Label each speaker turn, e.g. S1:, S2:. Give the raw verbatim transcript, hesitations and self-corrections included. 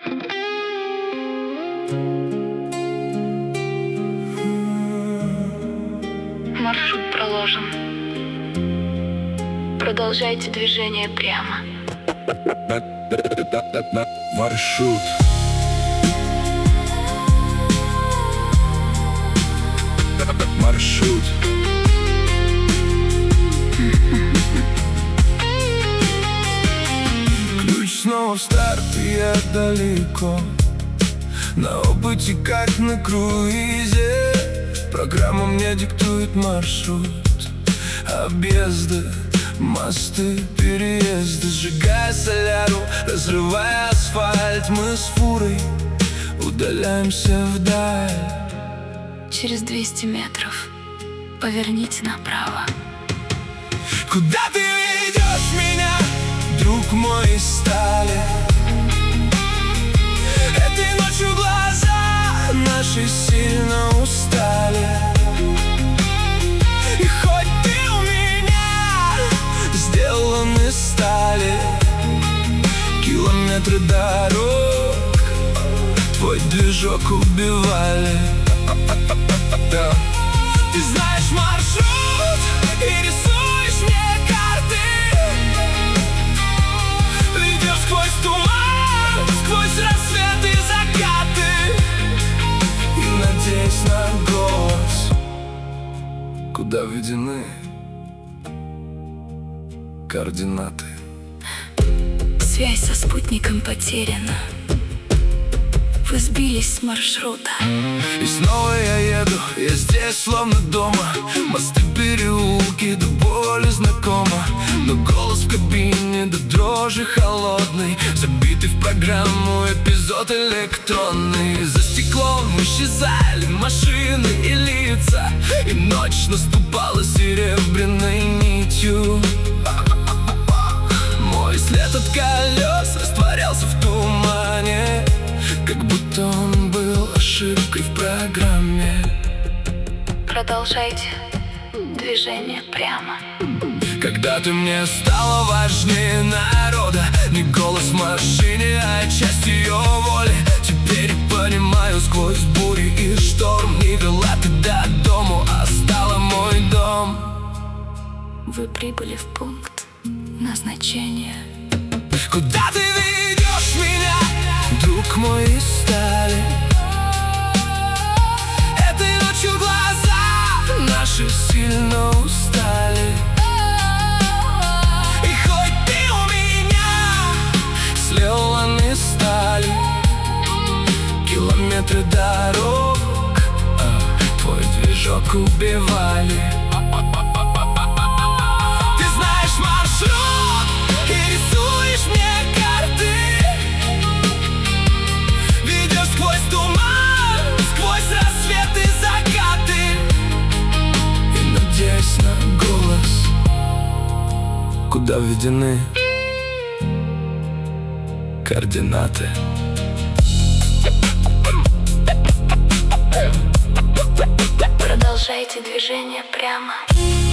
S1: Маршрут проложен. Продолжайте движение прямо.
S2: Маршрут. Маршрут. Ключ снова в старт, и я далеко. На опыте, как на круизе. Программа мне диктует маршрут. Объезды, мосты, переезды. Сжигая соляру, разрывая асфальт, мы с фурой удаляемся вдаль.
S1: Через двести метров поверните направо.
S2: Куда ты ведешь меня, друг мой из стали? Этой ночью глаза наши сильно устали. И хоть ты у меня сделан из стали, километры дорог твой движок убивали. Ты знаешь маршрут и рисуешь мне карты. Ведешь сквозь туман, сквозь рассветы и закаты. И надеюсь на голос, куда введены координаты.
S1: Связь со спутником потеряна. Вы сбились с маршрута.
S2: И снова я еду, я здесь словно дома. Мосты, переулки, до боли знакомо. Но голос в кабине до дрожи холодный, забитый в программу эпизод электронный. За стеклом исчезали машины и лица, и ночь наступала серебряной нитью. Мой след от колес растворялся в тумане, как будто он был ошибкой в программе.
S1: Продолжайте движение прямо.
S2: Когда ты мне стала важнее народа, не голос в машине, а часть ее воли. Теперь понимаю сквозь бури и шторм. Не вела ты до дому, а стала мой дом.
S1: Вы прибыли в пункт назначения.
S2: Куда ты ведешь меня, друг мой из стали? Этой ночью глаза наши сильно устали. И хоть ты у меня сделан из стали, километры дорог твой движок убивали. Ты знаешь маршрут и рисуешь мне карты. Ведешь сквозь туман, сквозь рассветы и закаты. И надеюсь на голос, куда введены координаты.
S1: Продолжайте движение прямо.